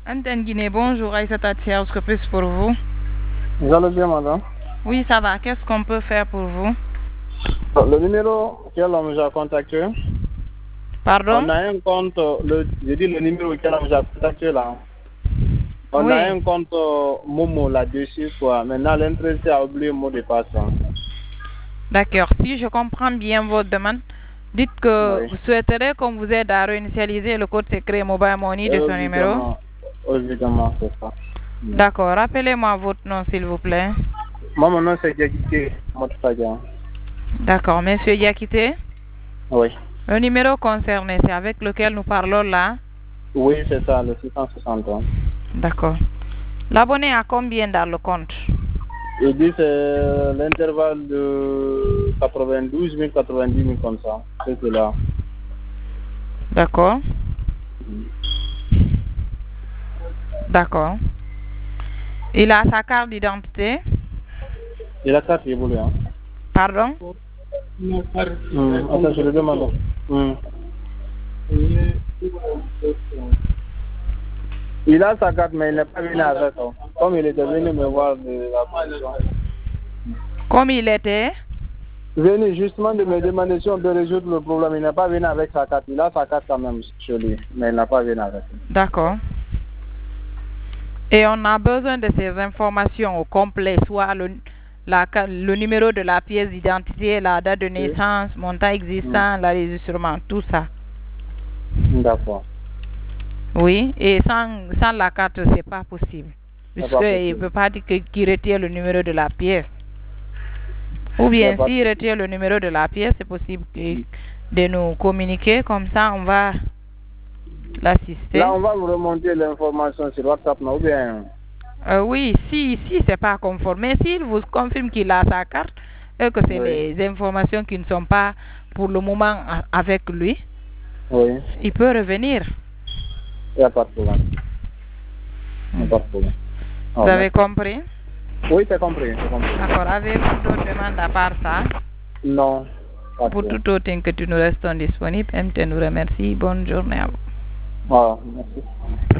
Antenne Guinée, bonjour, Aïssata Thiers, que puis pour vous? Vous allez bien, madame? Oui, ça va. Qu'est-ce qu'on peut faire pour vous? Le numéro auquel on nous a contacté, Pardon? on a un compte, je dis le numéro auquel on nous a contacté là. On Oui. a un compte Momo là-dessus, quoi. Maintenant, l'intéressé a oublié le mot de passe. D'accord. Si je comprends bien votre demande, dites que Oui. vous souhaiterez qu'on vous aide à réinitialiser le code secret Mobile Money de son numéro. Évidemment, c'est ça. D'accord. Rappelez-moi votre nom, s'il vous plaît. Moi, mon nom, c'est Diakité Motfadia. D'accord. Monsieur Yakité, Oui. le numéro concerné, c'est avec lequel nous parlons là? Oui, c'est ça, le 660. D'accord. L'abonné a combien dans le compte? Il dit c'est l'intervalle de 92 000, 90 000 comme ça. C'est là. D'accord. D'accord. Il a sa carte d'identité? Il a carte évoluée. Hein. Pardon? Attends, je le demande. Il a sa carte, mais il n'est pas venu avec. Comme il était venu me voir de la commission. Comme il était? Venu justement de me demander si on peut résoudre le problème. Il n'est pas venu avec sa carte. Il a sa carte quand même chez lui, mais il n'a pas venu avec. D'accord. Et on a besoin de ces informations au complet, soit le numéro de la pièce d'identité, la date de naissance, montant existant, l'enregistrement, tout ça. D'accord. Oui, et sans la carte, c'est pas possible. Puisqu'il ne peut pas dire qu'il retire le numéro de la pièce. Ou bien s'il retire le numéro de la pièce, c'est possible de nous communiquer, comme ça on va l'assister. Là, on va vous remonter l'information sur WhatsApp, ou bien... Oui, si c'est pas conforme. Mais s'il vous confirme qu'il a sa carte et que c'est les informations qui ne sont pas pour le moment avec lui, il peut revenir. Il n'y a pas de problème. Il n'y a pas de problème. Vous avez compris? Oui, c'est compris. D'accord. Avez-vous d'autres demandes à part ça? Non. Pour toute autre inquiétude, nous restons disponibles. MT nous remercie. Bonne journée à vous. Merci.